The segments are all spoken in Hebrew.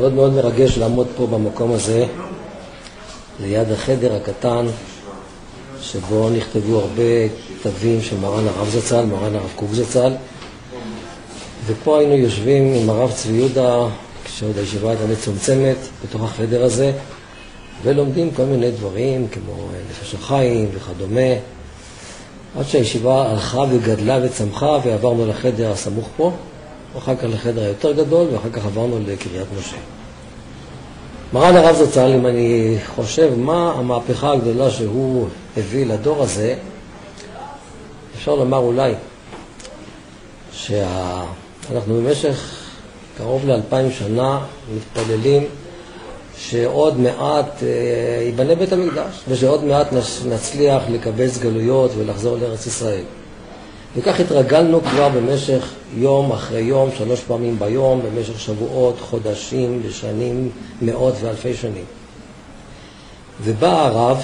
מאוד מאוד מרגש לעמוד פה במקום הזה, ליד החדר הקטן, שבו נכתבו הרבה כתבים של מרן הרב זצ"ל, מרן הרב קוק זצ"ל. ופה היינו יושבים עם הרב צבי יהודה, כשעוד הישיבה הייתה מצומצמת, בתוך החדר הזה, ולומדים כל מיני דברים, כמו נפש החיים וכדומה, עד שהישיבה הלכה וגדלה וצמחה, ועברנו לחדר הסמוך פה, ואחר כך לחדר היותר גדול, ואחר כך עברנו לקריית משה. מרן הרב זצ"ל, אם אני חושב מה המהפכה הגדולה שהוא הביא לדור הזה, אפשר לומר אולי שאנחנו במשך קרוב ל2000 שנה מתפללים שעוד מעט ייבנה בית המקדש, ושעוד מעט נצליח לקבץ גלויות ולחזור לארץ ישראל. וכך התרגלנו כבר במשך יום אחרי יום, 3 פעמים ביום, במשך שבועות, חודשים ושנים, מאות ואלפי שנים. ובא הרב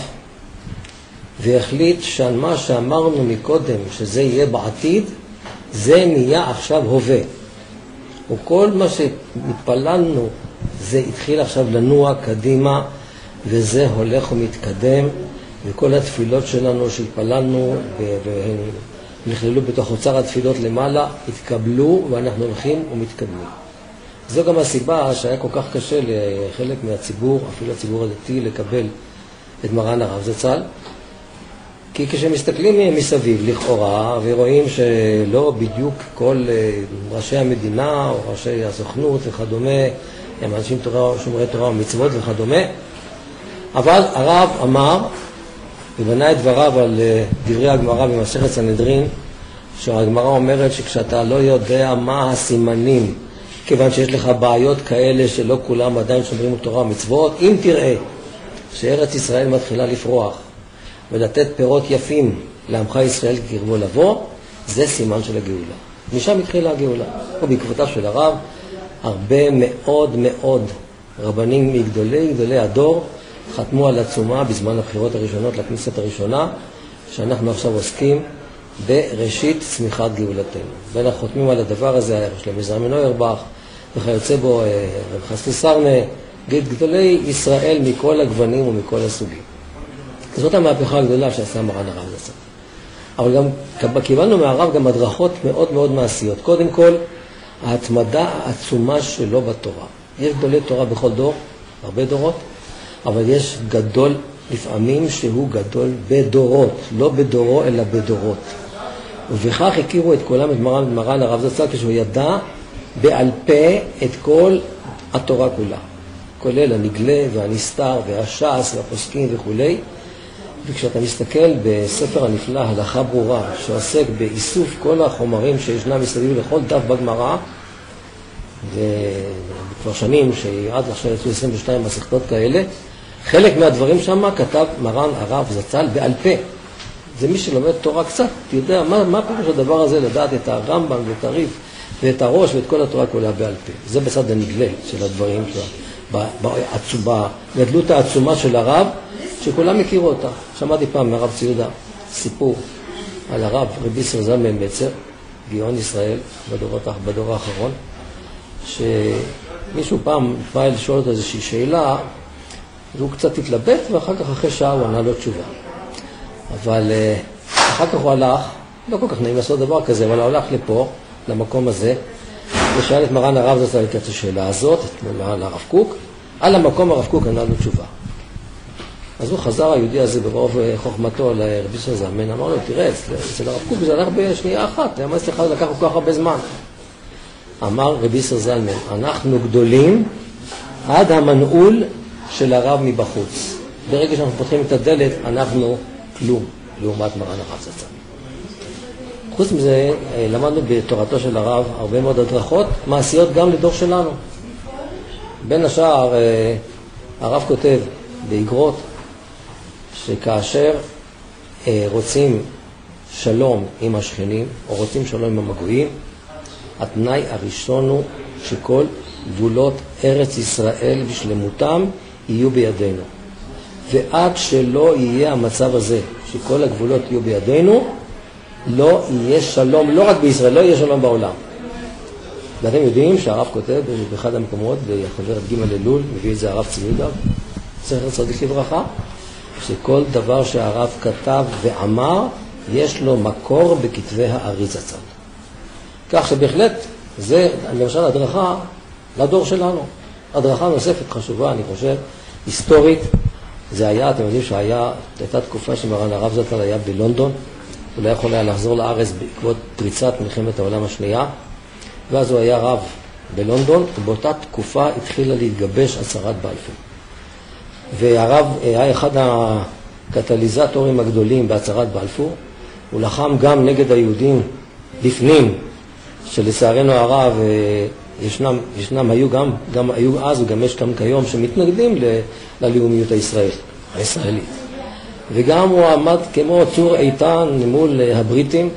והחליט שמה שאמרנו מקודם שזה יהיה בעתיד, זה נהיה עכשיו הווה. וכל מה שמתפללנו זה התחיל עכשיו לנוע קדימה, וזה הולך ומתקדם, וכל התפילות שלנו שהתפללנו והן נכללו בתוך אוצר התפילות למעלה, התקבלו ואנחנו הולכים ומתקדמים. זו גם הסיבה שהיה כל כך קשה לחלק מהציבור, אפילו הציבור הדתי, לקבל את מרן הרב זצ"ל, כי כשמסתכלים מסביב לכאורה ורואים שלא בדיוק כל ראשי המדינה או ראשי הסוכנות וכדומה הם אנשים שומרי תורה ומצוות וכדומה, אבל הרב אמר ובנה את דבריו על דברי הגמרא במסכת סנהדרין, שהגמרא אומרת שכשאתה לא יודע מה הסימנים, כיוון שיש לך בעיות כאלה שלא כולם עדיין שומרים תורה ומצוות, אם תראה שארץ ישראל מתחילה לפרוח ולתת פירות יפים לעמך ישראל כקרבו לבוא, זה סימן של הגאולה. משם התחילה הגאולה. ובעקבותיו של הרב הרבה מאוד מאוד רבנים מגדולי הדור חתמו על עצומה בזמן הבחירות הראשונות לכנסת הראשונה, שאנחנו עכשיו עוסקים בראשית צמיחת גאולתנו. ואנחנו חותמים על הדבר הזה, הערך של מזרמי נוירבך וכיוצא בו רב חסני סרנה, גדולי ישראל מכל הגוונים ומכל הסוגים. זאת המהפכה הגדולה שעשה מרן הרב זצ"ל. אבל גם קיבלנו מהרב גם הדרכות מאוד מאוד מעשיות. קודם כל, ההתמדה העצומה שלו בתורה. יש גדולי תורה בכל דור, הרבה דורות, אבל יש גדול לפעמים שהוא גדול בדורות, לא בדורו אלא בדורות. ובכך הכירו את כולם את מרן הרב זצ"ל כשהוא ידע בעל פה את כל התורה כולה, כולל הנגלה והנסתר והש"ס והפוסקים וכו'. וכשאתה מסתכל בספר הנפלא הלכה ברורה שעוסק באיסוף כל החומרים שישנם מסביב לכל דף בגמרא, וכבר שנים שעד עכשיו יצאו 22 מסכתות כאלה, חלק מהדברים שם כתב מרן הרב זצ"ל בעל פה. זה מי שלומד תורה קצת, אתה יודע מה פירוש הדבר הזה, לדעת את הרמב"ם ואת הריף ואת הראש ואת כל התורה כולה בעל פה. זה בצד הנגלה של הדברים, בגדלות העצומה של הרב, שכולם הכירו אותה. שמעתי פעם מהרב צבי יהודה סיפור על הרב רבי ישראל זלמן מצר, גאון ישראל בדור האחרון, שמישהו פעם בא לשאול אותו איזושהי שאלה, והוא קצת התלבט, ואחר כך אחרי שעה הוא ענה לו תשובה. אבל אחר כך הוא הלך, לא כל כך נעים לעשות דבר כזה, אבל הוא הלך לפה, למקום הזה, ושאל את מרן הרב זצ"ל את השאלה הזאת, את מרן הרב קוק, על המקום הרב קוק ענה לו תשובה. אז הוא חזר היהודי הזה ברוב חוכמתו לרבי ישראל זלמן, אמר לו, תראה, אצל הרב קוק זה הלך בשנייה אחת, למה אצלך לקח כל כך הרבה זמן? אמר רבי ישראל זלמן, אנחנו גדולים עד המנעול של הרב מבחוץ. ברגע שאנחנו פותחים את הדלת, אנחנו כלום, לעומת מרן הרב זצ"ל. חוץ מזה, למדנו בתורתו של הרב הרבה מאוד הדרכות מעשיות גם לדור שלנו. בין השאר, הרב כותב באגרות, שכאשר רוצים שלום עם השכנים, או רוצים שלום עם הגויים, התנאי הראשון הוא שכל גבולות ארץ ישראל בשלמותם יהיו בידינו. ועד שלא יהיה המצב הזה, שכל הגבולות יהיו בידינו, לא יהיה שלום, לא רק בישראל, לא יהיה שלום בעולם. ואתם יודעים שהרב כותב באחד המקומות, בחוברת ג' אלול, מביא את זה הרב צבי יהודה, זכר צדיק לברכה, שכל דבר שהרב כתב ואמר, יש לו מקור בכתבי האריז זצ"ל. כך שבהחלט, זה למשל הדרכה לדור שלנו. הדרכה נוספת חשובה, אני חושב, היסטורית, זה היה, אתם יודעים הייתה תקופה שמרן הרב זצ"ל היה בלונדון, הוא לא יכול היה לחזור לארץ בעקבות פריצת מלחמת העולם השנייה, ואז הוא היה רב בלונדון, ובאותה תקופה התחילה להתגבש הצהרת בלפור. והרב היה אחד הקטליזטורים הגדולים בהצהרת בלפור, הוא לחם גם נגד היהודים בפנים, שלצערנו הרב היו אז וגם יש גם כיום שמתנגדים ללאומיות הישראלית. וגם הוא עמד כמו צור איתן מול הבריטים,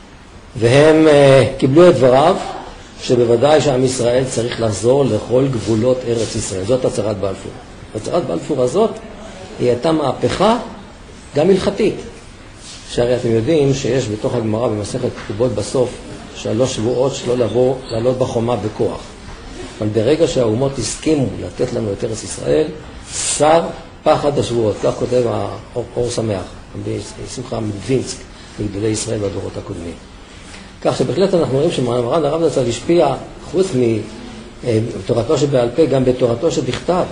והם קיבלו את דבריו, שבוודאי שעם ישראל צריך לחזור לכל גבולות ארץ ישראל. זאת הצהרת בלפור. הצהרת בלפור הזאת היא הייתה מהפכה גם הלכתית. שהרי אתם יודעים שיש בתוך הגמרא במסכת כתובות בסוף 3 שבועות שלא לעלות בחומה בכוח. אבל ברגע שהאומות הסכימו לתת לנו את ארץ ישראל, שר פחד השבועות. כך כותב האור שמח, בשמחה מדווינסק, מגדולי ישראל בדורות הקודמים. כך שבהחלט אנחנו רואים שמרן הרב זצ"ל השפיע חוץ מתורתו שבעל פה, גם בתורתו שבכתב.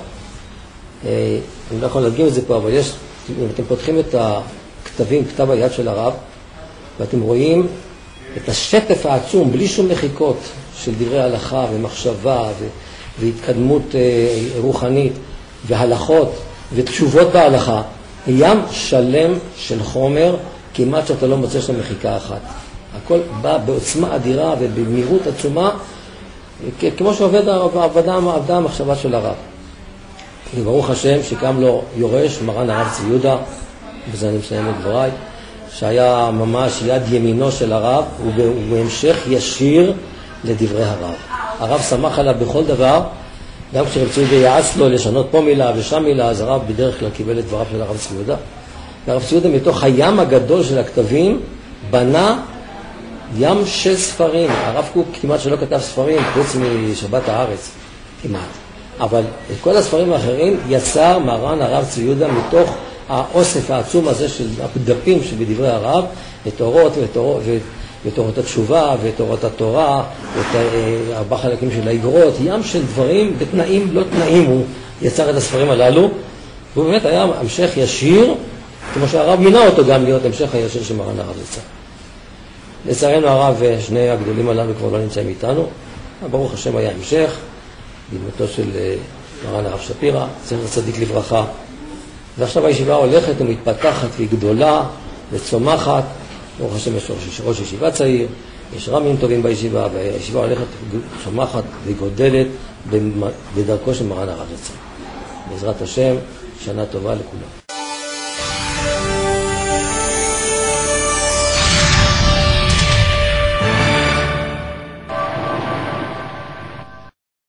אני לא יכול להדגים את זה פה, אבל יש, אם אתם פותחים את הכתבים, כתב היד של הרב, ואתם רואים את השטף העצום, בלי שום מחיקות, של דברי הלכה ומחשבה והתקדמות רוחנית והלכות ותשובות בהלכה, ים שלם של חומר, כמעט שאתה לא מוצא שם מחיקה אחת. הכל בא בעוצמה אדירה ובמהירות עצומה, כמו שעבדה המחשבה של הרב. וברוך השם שקם לו יורש, מרן הרב צבי יהודה, בזה אני מסיים את דבריי, שהיה ממש יד ימינו של הרב, ובהמשך ישיר לדברי הרב. הרב שמח עליו בכל דבר, גם כשרב צבי יהודה יעץ לו לשנות פה מילה ושם מילה, אז הרב בדרך כלל קיבל את דבריו של הרב צבי יהודה. והרב צבי יהודה מתוך הים הגדול של הכתבים, בנה ים של ספרים. הרב קוק כמעט שלא כתב ספרים, חוץ משבת הארץ, כמעט. אבל את כל הספרים האחרים יצר מרן הרב צבי יהודה מתוך האוסף העצום הזה של הדפים שבדברי הרב, ותורות ותורות התשובה ותורות התורה, ואת 4 חלקים של האגרות, ים של דברים בתנאים לא תנאים הוא יצר את הספרים הללו, והוא באמת היה המשך ישיר, כמו שהרב מינה אותו גם להיות המשך הישיר של מרן הרב זצ"ל. לצערנו הרב ושני הגדולים הללו כבר לא נמצאים איתנו, ברוך השם היה המשך, בדמותו של מרן הרב שפירא, זכר צדיק לברכה. ועכשיו הישיבה הולכת ומתפתחת והיא גדולה וצומחת. ברוך השם יש ראש ישיבה צעיר, יש רמים טובים בישיבה, והישיבה הולכת וצומחת וגודלת בדרכו של מרן הרב זצ"ל. בעזרת השם, שנה טובה לכולם.